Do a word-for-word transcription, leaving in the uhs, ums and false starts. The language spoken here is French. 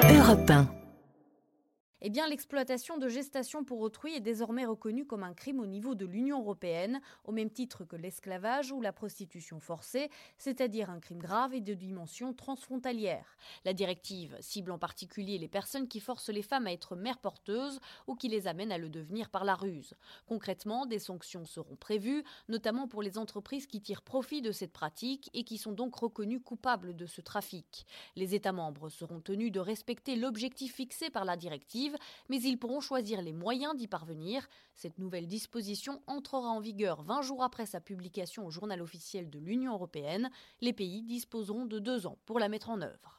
Europe un. Eh bien, l'exploitation de gestation pour autrui est désormais reconnue comme un crime au niveau de l'Union européenne, au même titre que l'esclavage ou la prostitution forcée, c'est-à-dire un crime grave et de dimension transfrontalière. La directive cible en particulier les personnes qui forcent les femmes à être mères porteuses ou qui les amènent à le devenir par la ruse. Concrètement, des sanctions seront prévues, notamment pour les entreprises qui tirent profit de cette pratique et qui sont donc reconnues coupables de ce trafic. Les États membres seront tenus de respecter l'objectif fixé par la directive, mais ils pourront choisir les moyens d'y parvenir. Cette nouvelle disposition entrera en vigueur vingt jours après sa publication au journal officiel de l'Union européenne. Les pays disposeront de deux ans pour la mettre en œuvre.